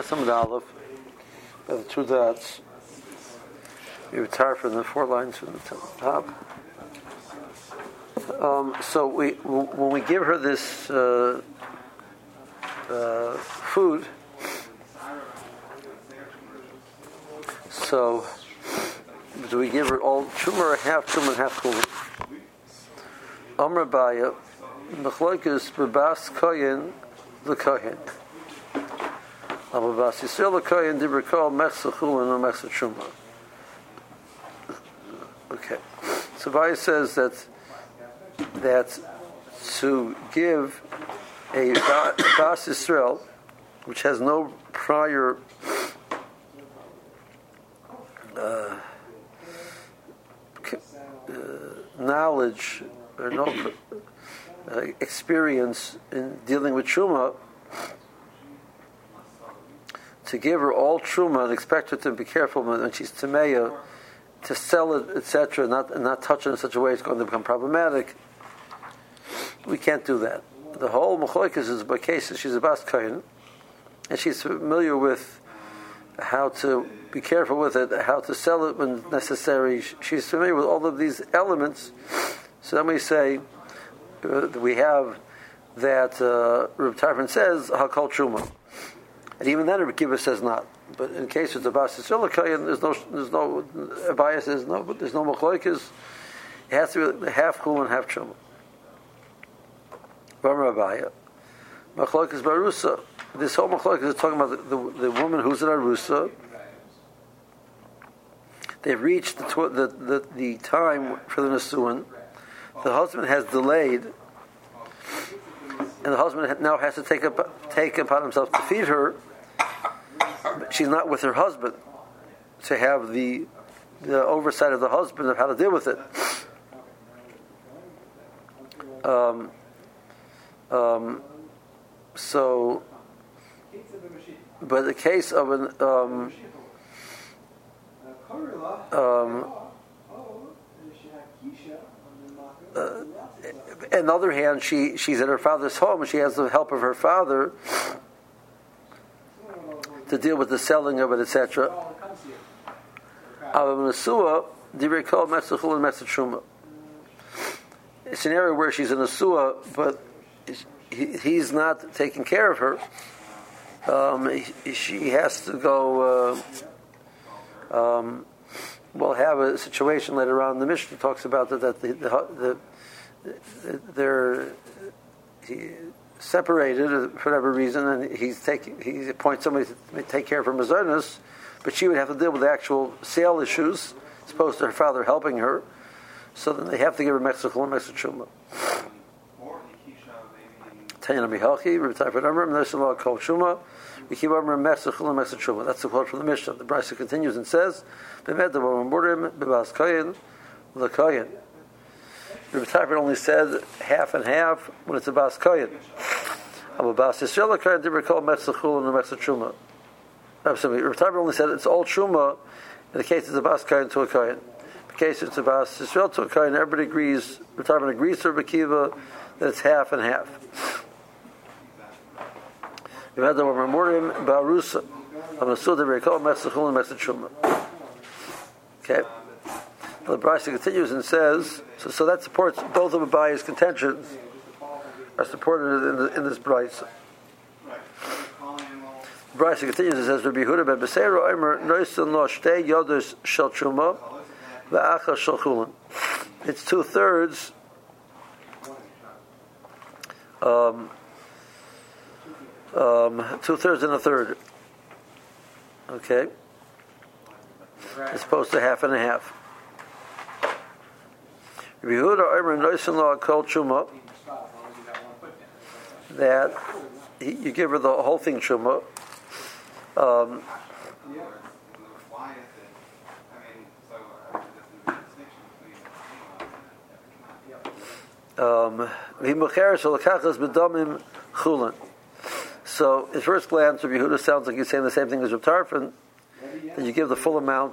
Samad Aleph, by the two dots. We retire from the 4 lines from the top. So when we give her this food, so do we give her all truma or half truma and half chulin? Amr Baya, Mechlokes b'bas koyin l'koyin. B'bas Yisrael l'koyin dibrikol mechsa chulin or mechsa truma. Okay, so Baya says that to give a bas Yisrael, which has no prior knowledge or no experience in dealing with truma, to give her all truma and expect her to be careful when she's tameya, to sell it, etc., not touch it in such a way it's going to become problematic. We can't do that. The whole machlokes is by cases. She's a bas kohen, and she's familiar with how to be careful with it, how to sell it when necessary. She's familiar with all of these elements. So then we say we have that Reb Tarfon says hakol truma, and even then Reb Kiva says not. But in case it's a bas Yisrael kohen, there's no Abaya says no, but there's no machlokes. It has to be half chul and half truma. V'amar Abaya, machlokes barusa. This whole machlokes is talking about the woman who's in arusa. They've reached the time for the nesuin. The husband has delayed, and the husband now has to take upon himself to feed her. But she's not with her husband to have the oversight of the husband of how to deal with it. So, but the case of an on the other hand, she's at her father's home and she has the help of her father to deal with the selling of it, etc. It's an area where she's in a suah, but he's not taking care of her. She has to go. We'll have a situation later on. The Mishnah talks about that they're separated for whatever reason, and he appoints somebody to take care of her mazonos, but she would have to deal with the actual sale issues, as opposed to her father helping her. So then they have to give her mechsa chul and mechsa truma. That's the quote from the Mishnah. The Brisa continues and says, Rebbe Tarfon only said half and half when it's a bas kohen. Rebbe Tarfon only said it's all truma in the case it's a bas kohen to a kohen. In the case it's a bas Yisrael to a kohen, everybody agrees. Rebbe Tarfon agrees to Rebbe Kiva that it's half and half. Okay. The Brisa continues and says, so that supports both of Abaya's contentions are supported in this Brisa. The Brisa continues and says, Rabbi Yehuda ben Beseira Omer Noisin Lo Shtei Yodos Shel Truma Ve'acha Shel Chulin. It's 2/3. 2/3 and a third. Okay, as opposed to half and a half. That you give her the whole thing truma. So, at first glance, Rabbi Yehuda sounds like he's saying the same thing as Reb Tarfon, that you give the full amount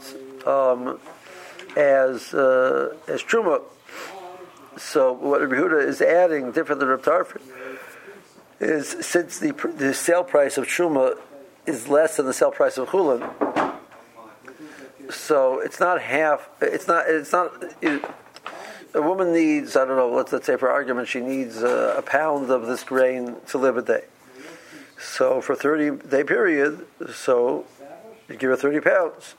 as truma. So, what Rabbi Yehuda is adding, different than Reb Tarfon, is since the sale price of truma is less than the sale price of chulin. So it's not half. It's not. A woman needs, I don't know, let's say for argument, she needs a pound of this grain to live a day. So for a 30-day period, so you give her 30 pounds.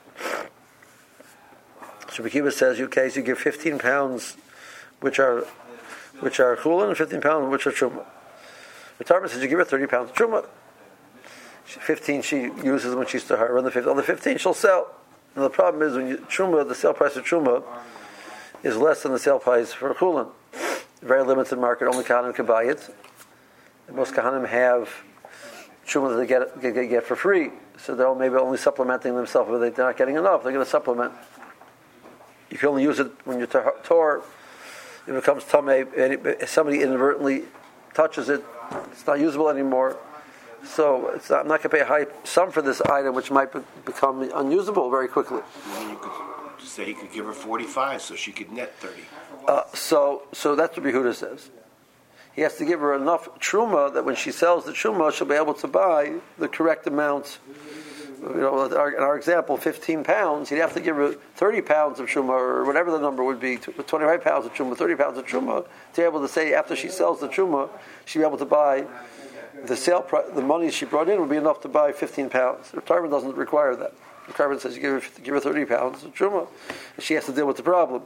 So Rekiva says, okay, so you give 15 pounds, which are chulin, and 15 pounds, which are truma. The Targum says you give her 30 pounds of truma. 15 she uses when she's to her, and the other 15 she'll sell. And the problem is when truma, the sale price of truma is less than the sale price for chulin. Very limited market, only Kahanim can buy it. And most Kahanim have truma that they get for free. So they're maybe only supplementing themselves, but they're not getting enough. They're going to supplement. You can only use it when you're Torah. It becomes tamei. If somebody inadvertently touches it, it's not usable anymore. So I'm not going to pay a high sum for this item, which might become unusable very quickly. You could say he could give her 45, so she could net 30. So that's what Yehuda says. He has to give her enough truma that when she sells the truma, she'll be able to buy the correct amount. In our example, 15 pounds, he'd have to give her 30 pounds of truma, or whatever the number would be, 25 pounds of truma, 30 pounds of truma, to be able to say after she sells the truma, she'll be able to buy the sale price. The money she brought in would be enough to buy 15 pounds. The retirement doesn't require that. The retirement says you give her 30 pounds of truma, and she has to deal with the problem.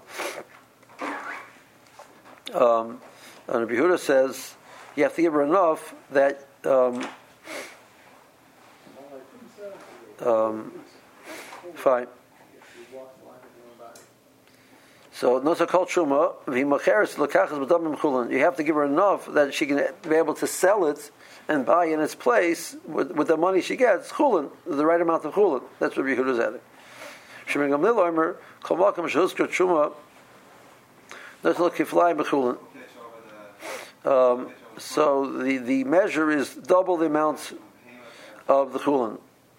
And Rabbi Yehuda says you have to give her enough that fine. So nosa kol truma v'macheres lekachas b'damim chulin. You have to give her enough that she can be able to sell it and buy in its place with the money she gets chulin, the right amount of chulin. That's what Yehuda's adding. Shemir Gamliel Omer kol makam shehusker truma nosa kiflayim b'chulin. So the measure is double the amount of the chulin.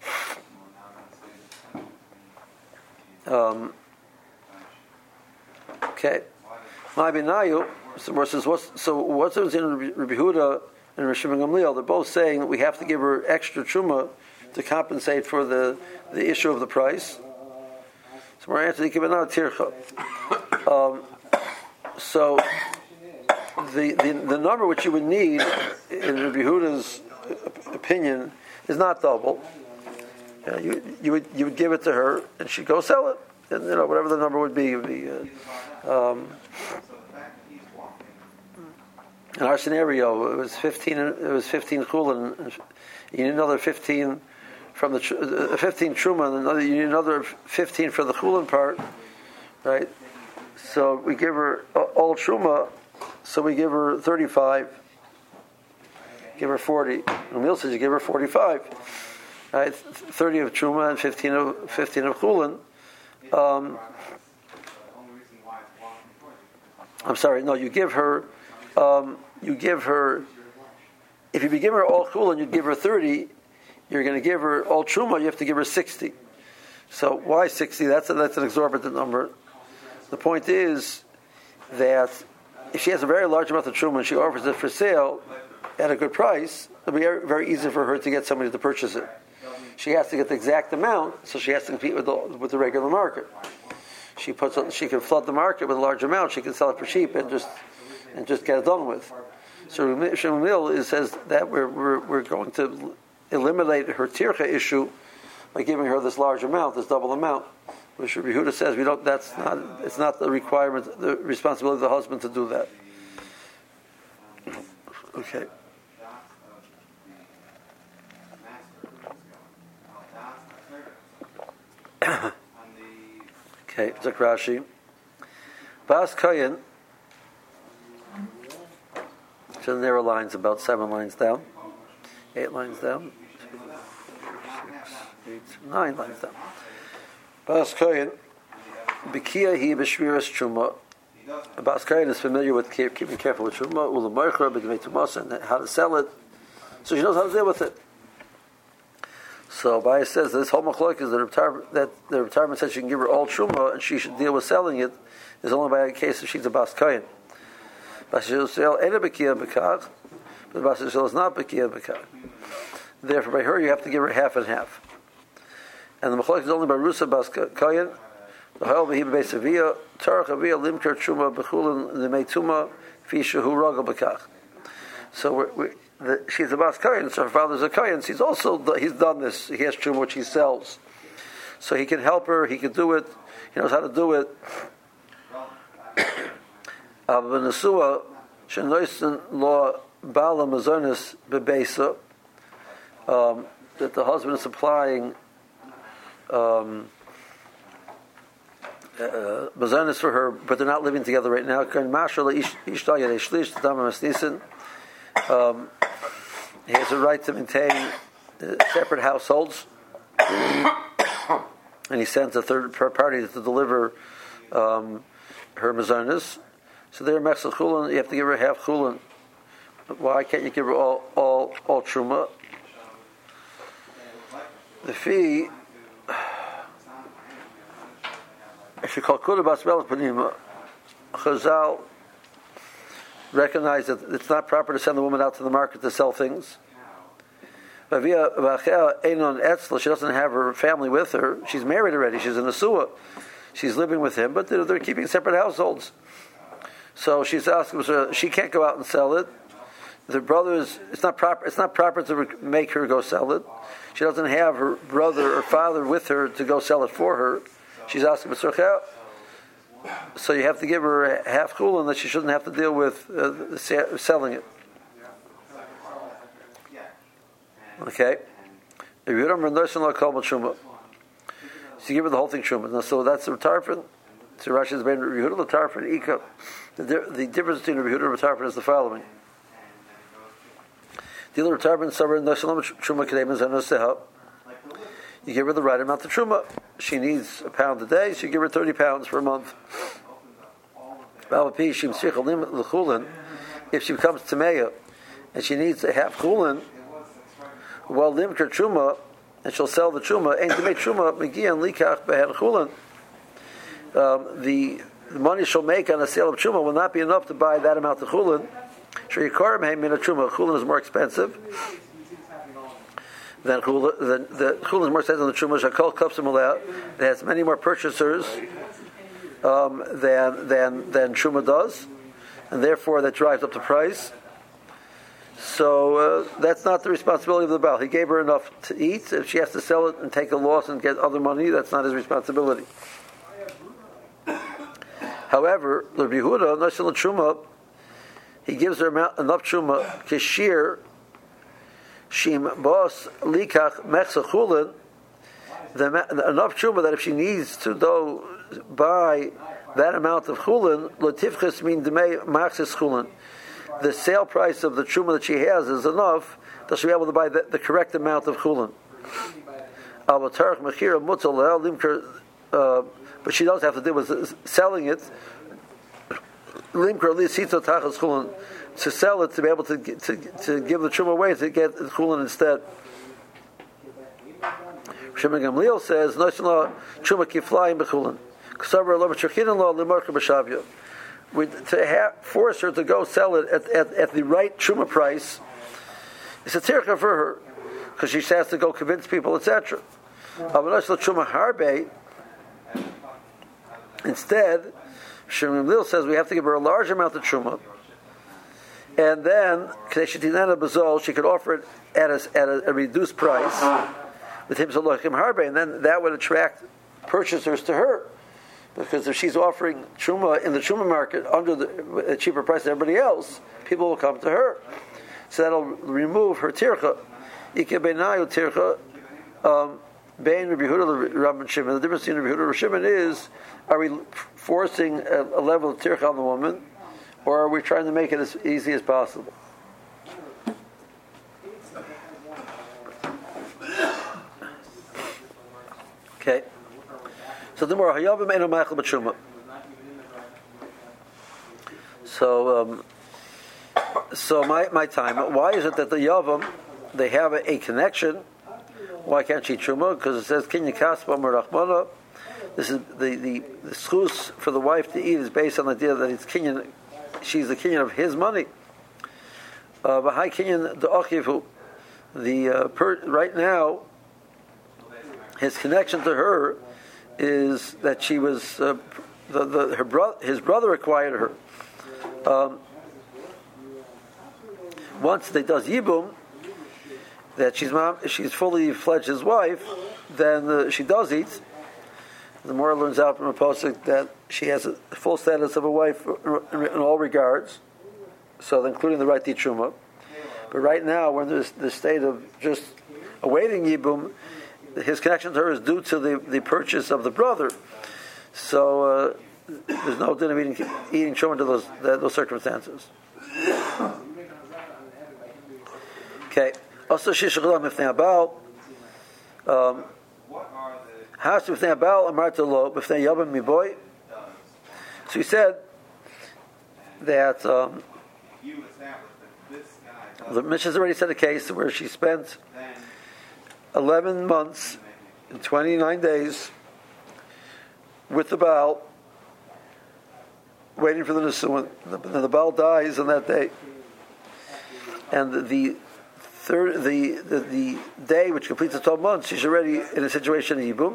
Okay. My benayu. So what's it in Rabbi Yehuda and Rav Shimon Gamliel? They're both saying that we have to give her extra truma to compensate for the issue of the price. So we're answering kibanah tircha. So the number which you would need in Rabbi Yehuda's opinion is not double. You would give it to her and she'd go sell it, and whatever the number would be. In our scenario, it was 15 chulin. You need another 15 from the 15 truma, and you need another 15 for the chulin part, right? So we give her all truma. So we give her 35. Give her 40. Emil says you give her 45. Right, 30 of truma and 15 of chulin. I'm sorry. No, you give her. If you give her all chulin, you'd give her 30. You're going to give her all truma. You have to give her 60. So why 60? That's an exorbitant number. The point is that if she has a very large amount of truma and she offers it for sale at a good price, it'll be very, very easy for her to get somebody to purchase it. She has to get the exact amount, so she has to compete with the regular market. She can flood the market with a large amount. She can sell it for cheap and just get it done with. So Shemil says that we're going to eliminate her tircha issue by giving her this large amount, this double amount. Which Rabbi Yehuda says we don't. It's not the requirement, the responsibility of the husband to do that. Okay. Okay, Zak Rashi. Bas Kayin. So there are lines about 7 lines down, 8 lines down, 6, 8, 9 lines down. Bas Kayin. Bikia hi b'shviras truma. Bas Kayin is familiar with keeping careful with truma, u'lemoichra b'dmei tumas, and how to sell it. So she knows how to deal with it. So Abaye says this whole machlok is that the retirement says she can give her all truma and she should deal with selling it is only by a case if she's a bas kayin. Bas Yisrael ain't a bekiya b'kach, but bas Yisrael is not bekiya b'kach. Therefore, by her, you have to give her half and half. And the Machlok is only by Rusa Bas Kayan. The Ha'el Behi Beis Aviyah, Tarach Aviyah, Limker Truma, Bechulin, Lemeituma, Fisha, Hu Raga Bekach. So she's a Bas Kayan, so her father's a Kayan. He's done this. He has Truma, which he sells. So he can help her, he can do it, he knows how to do it. Nesua, Shenoisen Law, Bala Mazonis Bebeisa, that the husband is supplying Mazonis for her, but they're not living together right now. He has a right to maintain separate households, and he sends a third party to deliver her Mazonis. So they're Mechsel Chulin, you have to give her half Chulin. Why can't you give her all Truma? The fee, if you call Kuda Bas Melech Panima, Chazal recognize that it's not proper to send the woman out to the market to sell things. She doesn't have her family with her. She's married already. She's in a suah. She's living with him, but they're keeping separate households. So she's asking, she can't go out and sell it. The brothers, it's not proper to make her go sell it. She doesn't have her brother or father with her to go sell it for her. She's asking for so you have to give her half chulin that she shouldn't have to deal with selling it. Okay. So you give her the whole thing truma. So that's the tarfin. So Rashi is being Yehuda the tarfin ika. The difference between Yehuda and tarfin is the following. The other tarfin savar national truma kedemas anoseha. You give her the right amount of truma. She needs £1 a day, so you give her 30 pounds for a month. If she becomes tameya and she needs a half chulin, well, limker truma, and she'll sell the truma. Ain't to make truma megian likach beher chulin. The money she'll make on a sale of truma will not be enough to buy that amount of chulin. Sure, you carve him in a truma. Chulin is more expensive. The chulin is more expensive than the truma. Shakol kapsim aleh. It has many more purchasers than truma does, and therefore that drives up the price. So that's not the responsibility of the Baal. He gave her enough to eat. If she has to sell it and take a loss and get other money, that's not his responsibility. However, the Yehuda, Nashal Truma, he gives her enough Truma, Kishir, Shim Bos Likach Mechsa Chulin, enough Truma that if she needs to buy that amount of Chulin, Latifchis mean Demei Maxis Chulin. The sale price of the truma that she has is enough that she'll be able to buy the correct amount of chulin. But she does have to deal with selling it. To sell it, to be able to give the truma away, to get the chulin instead. Shimon Gamliel says, truma kiflayim b'chulin. To force her to go sell it at the right truma price, it's a tircha for her, because she has to go convince people, etc. Instead, Shimon Gamliel says we have to give her a large amount of truma, and then she could offer it at a reduced price with him, and then that would attract purchasers to her. Because if she's offering truma in the truma market under a cheaper price than everybody else, people will come to her. So that'll remove her tircha. Ike beinayu tircha bein Rabbi Yehuda Rabban Shimon. The difference between Rabbi Yehuda and Shimon is: are we forcing a level of tircha on the woman, or are we trying to make it as easy as possible? Okay. So the more hayavim eno ma'achal b'truma. So my time. Why is it that the yavam they have a connection? Why can't she truma? Because it says kinyan kaspa merachmana. This is the schus for the wife to eat is based on the idea that it's kinyan. She's the kinyan of his money. V'hai kinyan the achivu right now, his connection to her is that she was his brother acquired her. Once they does yibum, that she's fully fledged his wife, then she does eat. The Gemara learns out from a pasuk that she has a full status of a wife in all regards, so including the right to eat truma. But right now, we're in the state of just awaiting yibum. His connection to her is due to the purchase of the brother. So there's no din of eating truma to those circumstances. Okay. Also, shishachlam ifnei abal. Has to ifnei abal amarta lo b'fnei yavam miboy. So he said that the Mishnah's already said a case where she spent 11 months and 29 days with the Baal, waiting for the Nisuin. The Baal dies on that day, and the day which completes the 12 months, she's already in a situation of Yibum.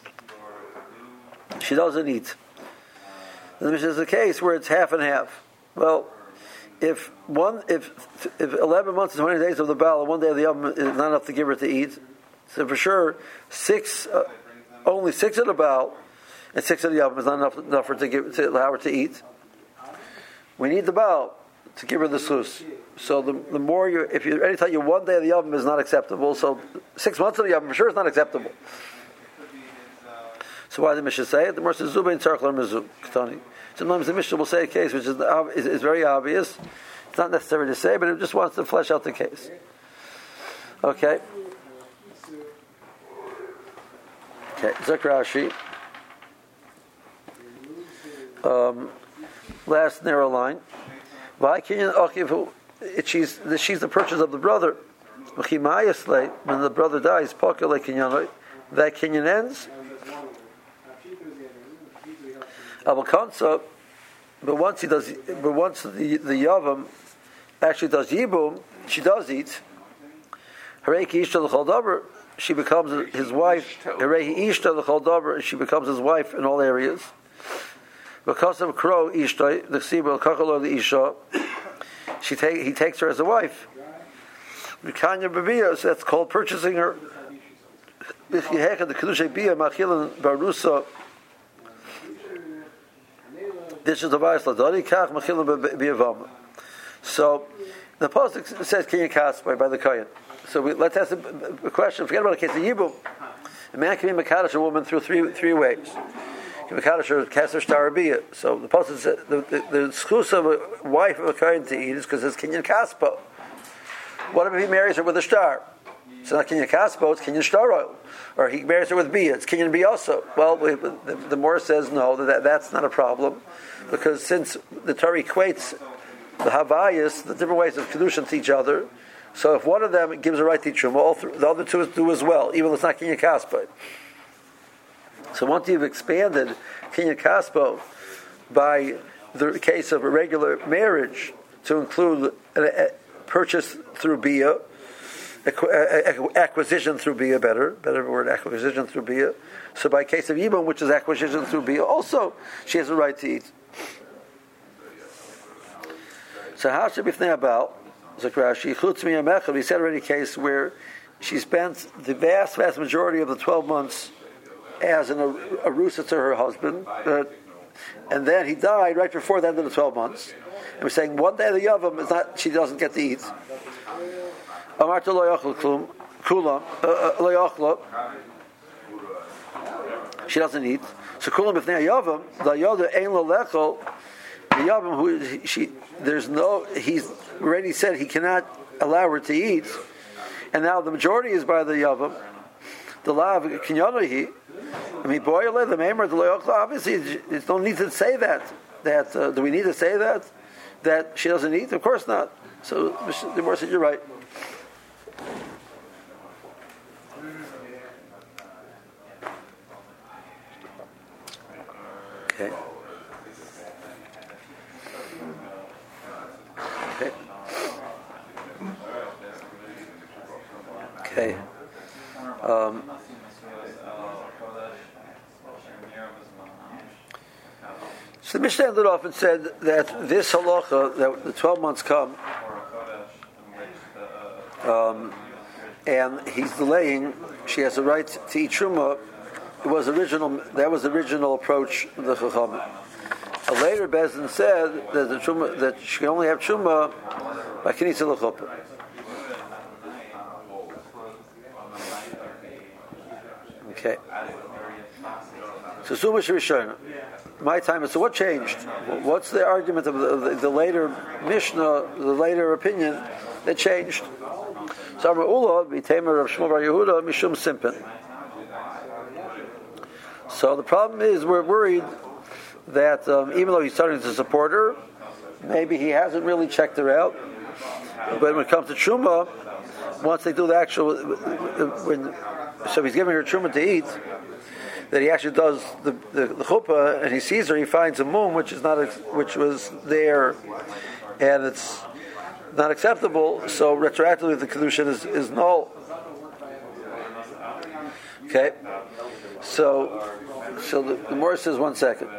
She doesn't eat. And this is a case where it's half and half. Well, if 11 months and 20 days of the Baal and one day of the Yom is not enough to give her to eat, so for sure only 6 of the Baal and 6 of the Yom is not enough for her to allow her to eat. We need the Baal to give her the sus. So the more if you any tell you one day of the Yom is not acceptable, so 6 months of the Yom for sure is not acceptable. So why the Mishnah say it? The Mishnah says Zubain Tzarchlar Mizu Ketani. Sometimes the Mishnah will say a case which is very obvious. It's not necessary to say, but it just wants to flesh out the case. Okay. Zok Rashi. Last narrow line. She's the purchase of the brother. When the brother dies, that kinyan ends. But once the Yavam actually does Yibum, she does eat. She becomes his wife. She becomes his wife in all areas. Because of Kro Ishtoi, the Sibel Kakalo the Isha, he takes her as a wife. So that's called purchasing her. The Kedushay Bia Machilan Barusa. This is the Vayas Ladoni Kach Machilan Biavam. So the pasuk says Kinyan Kaspai by the Kohen. So let's ask a question. Forget about the case of Yibum. A man can be Makadosh a woman through three ways. Makadosh or Kasser Starabiyah. So the pasuk says the excuse of a wife of a Kohen to eat is because it's Kinyan Kaspo. What if he marries her with a star? It's not Kinyan Kaspo, it's Kinyan Star oil. Or he marries her with Bia, it's Kinyan Bia also. Well, the Morah says no, that's not a problem. Because since the Torah equates the Havayas, the different ways of Kedushin to each other, so if one of them gives a right to Truma, the other two do as well, even though it's not Kinyan Kaspo. So once you've expanded Kinyan Kaspo by the case of a regular marriage to include a purchase through Bia, acquisition through Bia, better word, acquisition through Bia. So by case of Yibum, which is acquisition through Bia, also she has a right to eat. So how should we think about Zakrashi? Chutz miyamechad, we said already a case where she spent the vast majority of the 12 months as a rusa to her husband, and then he died right before the end of the 12 months. And we're saying one day of the Yavam is not, she doesn't get to eat. Amarta lo yachlo kulam lo yachlo. She doesn't eat. So kulam b'fnei Yavam the yoda ein lo lechol. The Yavam he's already said he cannot allow her to eat, and now the majority is by the Yavam. The law of kinyanohi. I mean, boyle the maimer the lo yachlo. Obviously, there's no need to say that. Do we need to say that she doesn't eat? Of course not. So the Gemara said you're right. Okay. So the Mishnah ended off and said that this halacha, that the 12 months come, and he's delaying, she has a right to eat truma. That was the original approach of the Chachamim. A later Bezdin said that the truma, that she can only have truma by kinisa l'chuppah. Okay. So Suma Shirishona. My time is, so what changed? What's the argument of the later Mishnah, the later opinion that changed? So Amar Ula, B'Tamer of Shmuel Bar Yehuda, Mishum Simpin. So the problem is, we're worried that even though he's starting to support her, maybe he hasn't really checked her out. But when it comes to Truma, once they do the actual, so he's giving her Truma to eat, that he actually does the chuppah, and he sees her, he finds a mum which was there, and it's not acceptable. So retroactively, the kedushin is null. Okay, so the Gemara says, 1 second.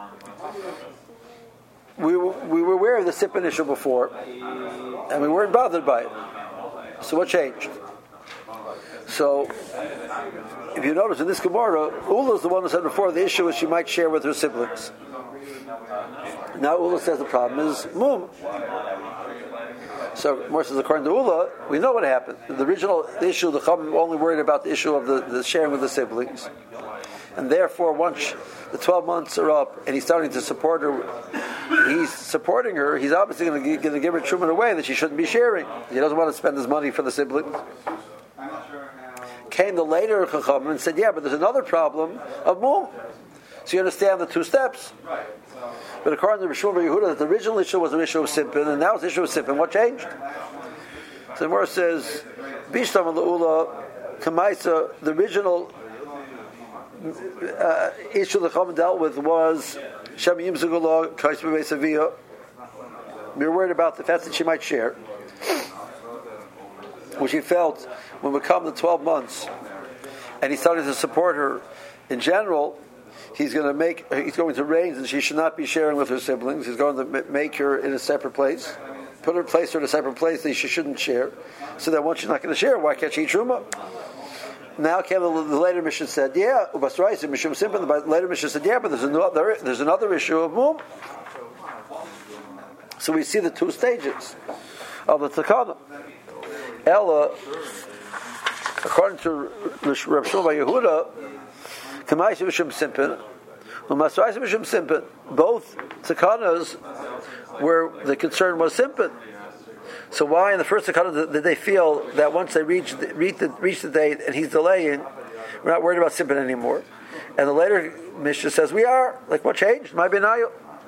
We were aware of the sippin issue before, and we weren't bothered by it. So what changed? So, if you notice in this Gemara, Ula is the one who said before the issue is she might share with her siblings. Now Ula says the problem is mum. So, more says according to Ula, we know what happened. The original issue, the Chachamim only worried about the issue of the sharing with the siblings. And therefore, once the 12 months are up and he's starting to support her, he's supporting her, he's obviously going to give her truma away that she shouldn't be sharing. He doesn't want to spend his money for the siblings. Came the later Chachamim and said, yeah, but there's another problem of mum. So you understand the two steps. But according to Rishon Bar Yehuda, the original issue was an issue of simpin, and now it's an issue of simpin. What changed? So the Gemara says, Bishtam L'Ula Kamaisa, the original issue the Chachamim dealt with was Shem Yim Zugullah Kais B'Vei. We were worried about the fact that she might share, which he felt when we come to 12 months and he started to support her in general, he's going to arrange that she should not be sharing with her siblings. He's going to make her in a separate place, place her in a separate place that she shouldn't share, so that once she's not going to share, why can't she eat truma? Now the later Mishnah said, yeah, the later Mishnah said, yeah, but there's another issue of mum. So we see the two stages of the takana. Ella, according to Rav Shmuel Bar Yehuda, Kamaisa B'Shem Simpin, U'Masraisa B'Shem Simpin, both takanas where the concern was simpin. So why in the first takana did they feel that once they reach the date and he's delaying, we're not worried about simpin anymore? And the later Mishnah says we are. Like, what changed? My benayu.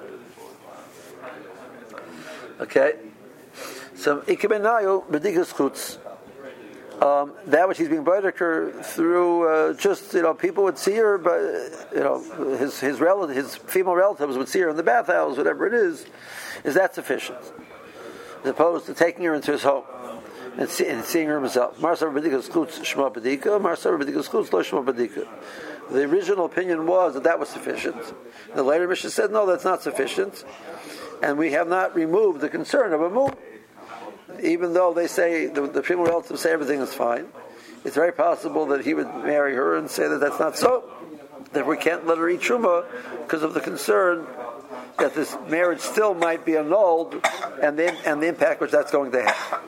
Okay. So ikebenayu b'dikas chutz. That which he's being bodeker through, people would see her, but his female relatives would see her in the bathhouse, whatever it is that sufficient? As opposed to taking her into his home and seeing her himself. Marsa b'dikas chutz shma b'dika, Marsa b'dikas chutz lo shma b'dika. The original opinion was that was sufficient. The later Mishnah said, no, that's not sufficient, and we have not removed the concern of a move. Even though they say, the female relatives say everything is fine, it's very possible that he would marry her and say that that's not so. That we can't let her eat truma because of the concern that this marriage still might be annulled and the impact which that's going to have.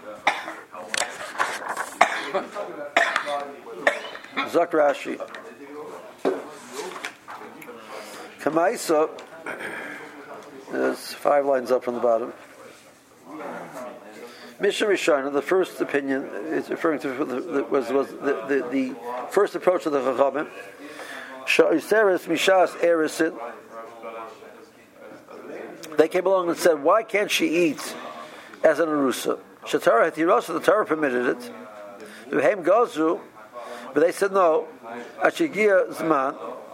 Zak Rashi. Kamaisa, there's 5 lines up from the bottom. Mishnah Rishona, the first opinion is referring to the first approach of the Chachamim. Sha'iseres mishas erisin. They came along and said, why can't she eat as an arusa? Shatara hatirasa, the Torah permitted it. V'hem gazu, but they said no. Ashigia zman.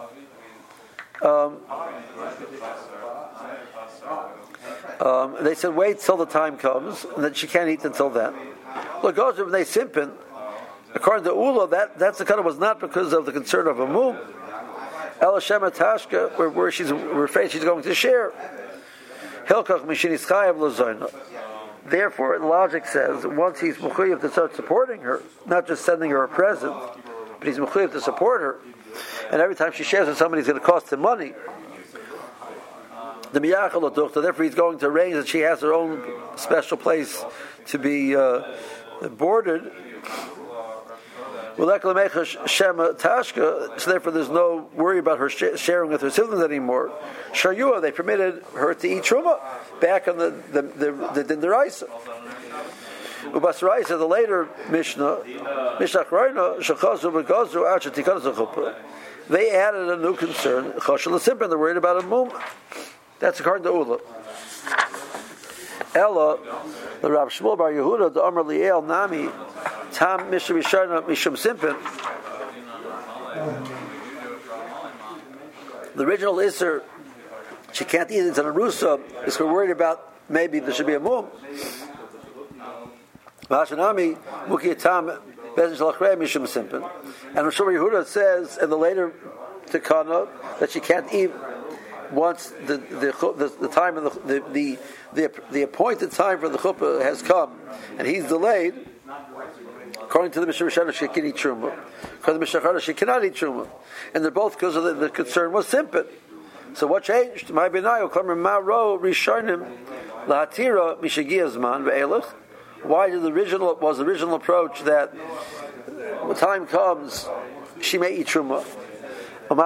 They said wait till the time comes and that she can't eat until then. Look, when they simpin, according to Ula, that's the kind of was not because of the concern of a mum. Ela Shema Tashka, we're afraid she's going to share. Hilkach Mishinis Chayav Lozoina. Therefore, logic says once he's mechuyev to start supporting her, not just sending her a present, but he's mechuyev to support her, and every time she shares with somebody, it's going to cost him money. The miyachal otuchta, therefore he's going to arrange that she has her own special place to be boarded. So therefore there's no worry about her sharing with her siblings anymore. Shayua, they permitted her to eat truma back on the Dindaraisa. Ubasaraisa, the later Mishnah Chroina, Shachazu B'Gazu Acha Tikana Zachupa. They added a new concern. Chashal Simpin, they're worried about a mum. That's according to Ula. Ella, the Rav Shmuel Bar Yehuda, the Amar Liel Nami, Tam Mishum Yisharna Mishum Simpin. The original Isser, she can't eat it in a Rusa, is we're worried about maybe there should be a mum. Mashanami, Muki Tam, Bezin Shalachrei Mishum Simpin. And Rav Shmuel Yehuda says in the later Tekana that she can't eat once the time of the appointed time for the chuppah has come, and he's delayed. According to the Mishnah Rishana, she can eat truma. According to the Mishnah Rishana, she cannot eat truma, and they're both because of the concern was simpin. So what changed? My benayo kamer maro rishonim lahatira mishagiazman ve'elach. Why did the original approach that when time comes she may eat truma? The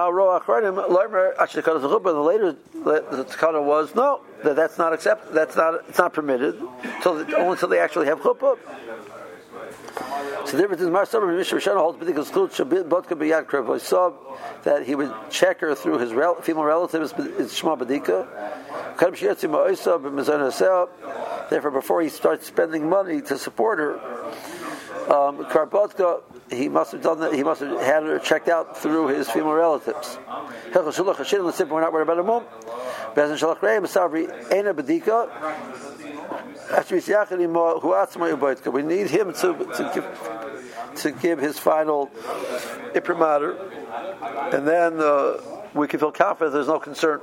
later the takana was no, that's not accepted. It's not permitted only until they actually have chuppah. So the difference is Marsabah Mishnah Rishana holds because I saw that he would check her through his female relatives. It's Shema Badika. Therefore, before he starts spending money to support her, Karbotka, he must have done that. He must have had her checked out through his female relatives. We're not worried about a mum. We need him to give his final imprimatur, and then we can feel confident there's no concern.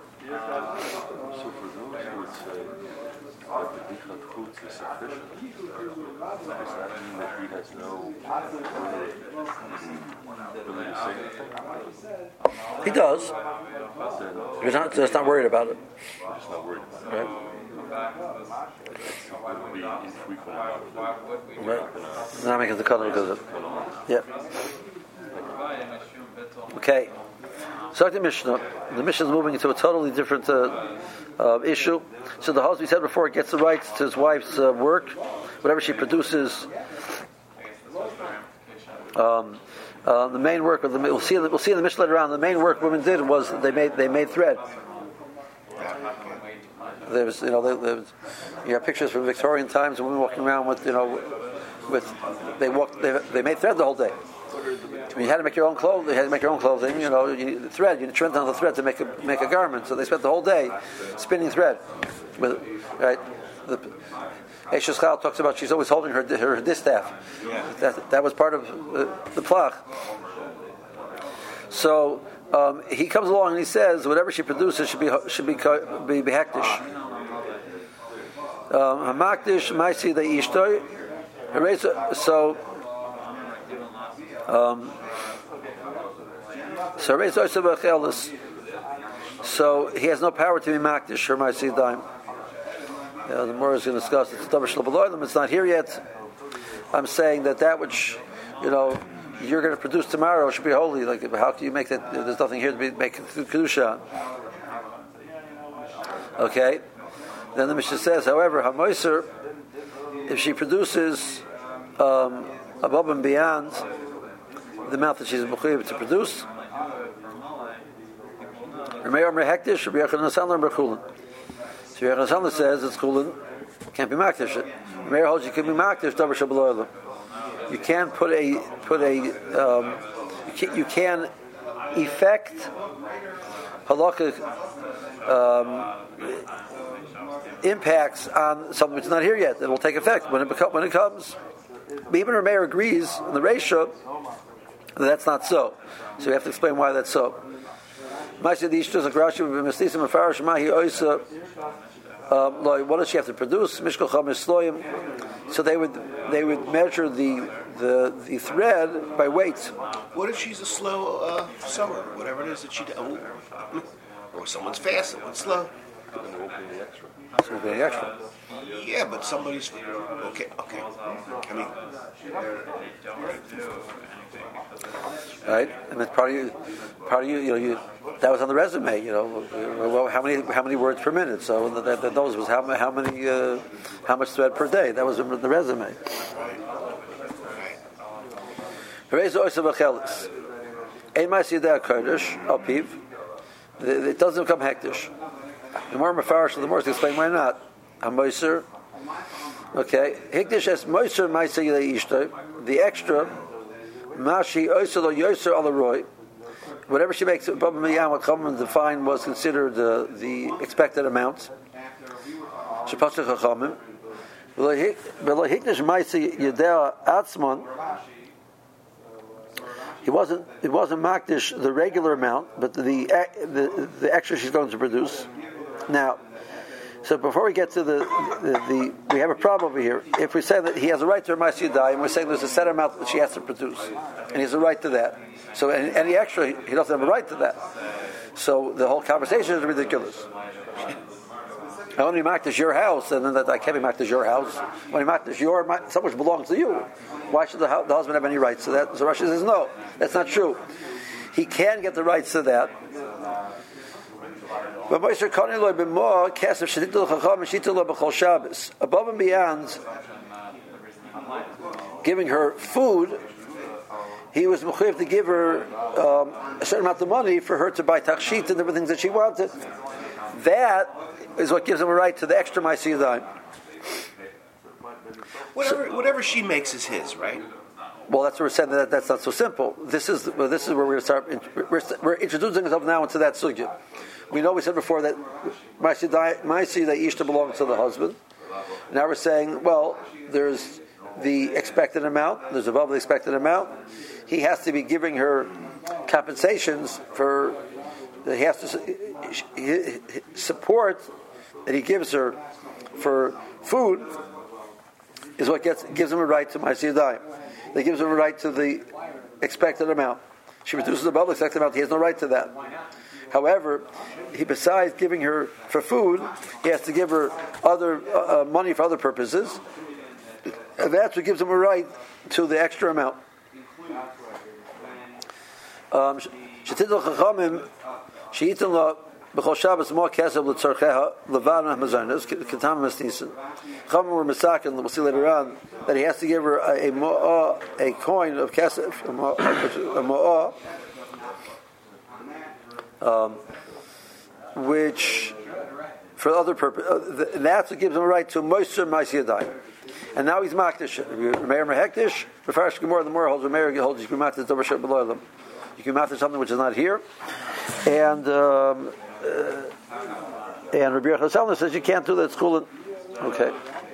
He does. He's just not worried about it. Just not worried about it. Right. Right. Not making the color because of it. Yeah. Okay. So the Mishnah is moving into a totally different issue. So the husband, we said before, gets the rights to his wife's work, whatever she produces. The main work of we'll see in the Mishnah later on. The main work women did was they made thread. There was, you have pictures from Victorian times of women walking around with they made thread the whole day. When you had to make your own clothes, clothing. You thread. You trimmed down the thread to make a garment. So they spent the whole day spinning thread. Right. The Eishes Chal talks about she's always holding her distaff. Yeah. That was part of the plach. So he comes along and he says whatever she produces should be behektish. Hamakdish ma'isi the ishtoi. So he has no power to be makdish her ma'isi daim. The more is going to discuss it's davar shel b'loylim. It's not here yet. I'm saying that which you're going to produce tomorrow should be holy. Like, how can you make that? There's nothing here to make kedusha. Okay. Then the Mishnah says, however, hamoiser, if she produces above and beyond the amount that she's mechuyev to produce, so Rabbi Yochanan says it's kulin, can't be makdish it. Meir holds you can be makdish davar shel b'loylim. You can't you can effect halakhic impacts on something that's not here yet. It will take effect when it comes. But even Rameir agrees in the Reisha that that's not so. So we have to explain why that's so. What does she have to produce? So they would measure the thread by weight. What if she's a slow sewer, whatever it is that she does? Or someone's fast, someone's slow. So we're getting extra. Yeah, but somebody's okay. I mean, right? And that's part of you. That was on the resume. Well, how many words per minute? So those was how much thread per day. That was in the resume. It doesn't become hektish. The more mafarish, the more to explain why not. Hamoiser, okay. Hektish es moiser ma'aseh ishto. The extra, mashi oiser lo yoser alaroy. Whatever she makes above miyam will come and define was considered the expected amount. Shepasach chachamim. V'lo hektish ma'aseh yedea atzmon. It wasn't makdish the regular amount, but the extra she's going to produce. Now, so before we get to the we have a problem over here. If we say that he has a right to her ma'aseh yadayim, and we're saying there's a set amount that she has to produce, and he has a right to that. So any extra, he doesn't have a right to that. So the whole conversation is ridiculous. I only makdish your house, and then that I can't be makdish your house. When he makdish so much belongs to you. Why should the husband have any rights to that? So Rashi says, no, that's not true. He can get the rights to that. But above and beyond giving her food, he was mechuyev to give her a certain amount of money for her to buy takshit and different things that she wanted. That is what gives him a right to the extra ma'aseh yadayim. Whatever she makes is his, right? Well, that's what we're saying. That's not so simple. This is where we're going to start. We're introducing ourselves now into that sugya. We know we said before that ma'aseh ishta belongs to the husband. Now we're saying, well, there's the expected amount. There's above the expected amount. He has to be giving her compensations for. He has to support that he gives her for food. Is what gives him a right to ma'aseh yadayim. That gives him a right to the expected amount. She reduces above the expected amount. He has no right to that. However, besides giving her for food, he has to give her other money for other purposes. And that's what gives him a right to the extra amount. Shetidol chachamim she'itin lo b'chol Shabbos more kesef l'tzorcheha levadim hamazonos ketam mesnisin. Chachamim were misakin. We'll see later on that he has to give her a coin of kesef, a mo'ah, which for other purpose. That's what gives him a right to moister ma'aseh yadayim. And now he's makdish. Meir mehektish. Refarish gemara. The more holds Meir holds you can makdish davar shel below them. You can makdish something which is not here. And Rabbi Yochanan says you can't do that. It's cool. Okay.